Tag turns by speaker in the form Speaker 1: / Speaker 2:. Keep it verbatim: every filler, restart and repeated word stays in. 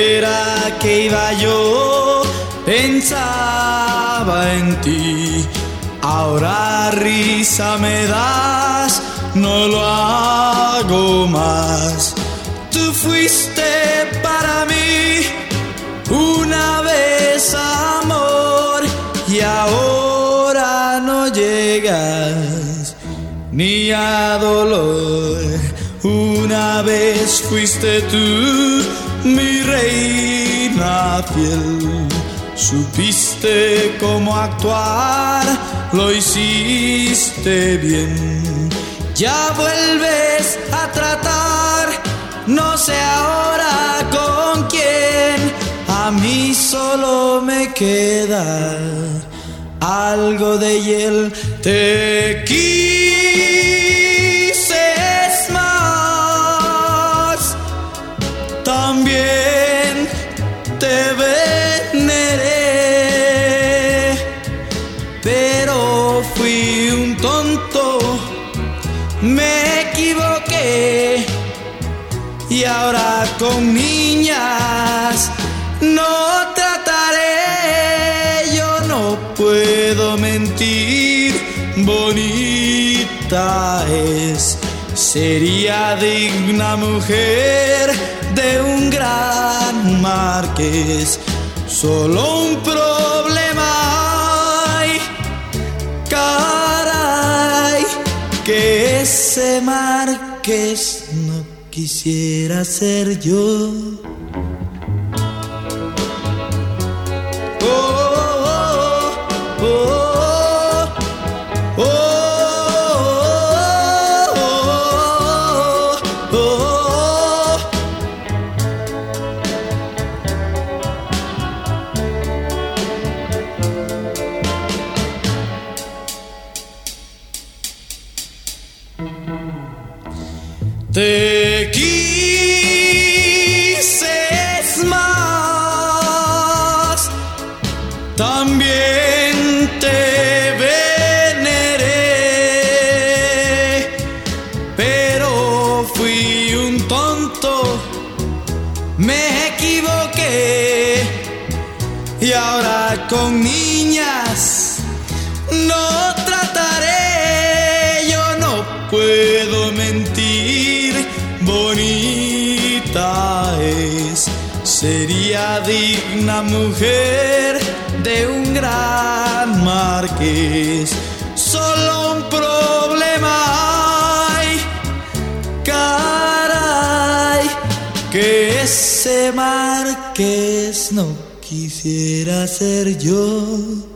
Speaker 1: era que iba yo, pensaba en ti. Ahora risa me das, no lo hago más. Tú fuiste para mí una vez amor y ahora no llegas ni a dolor. Una vez fuiste tú mi reina fiel, supiste cómo actuar, lo hiciste bien. Ya vuelves a tratar, no sé ahora con quién. A mí solo me queda algo de hiel. Te quise más, también te veneré, pero fui un tonto, me equivoqué. Y ahora con niñas no trataré. Yo no puedo mentir, bonita es. Sería digna mujer de un gran marqués. Solo un problema hay, caray, que ese marqués no quisiera ser yo. Oh, oh, oh, oh, oh, oh, oh, oh. Te quise más, también te veneré, pero fui un tonto, me equivoqué. Y ahora con niñas no trataré. Yo no puedo mentir, bonita es. Sería digna mujer de un gran marqués. Solo un problema hay, caray, que ese marqués no quisiera ser yo.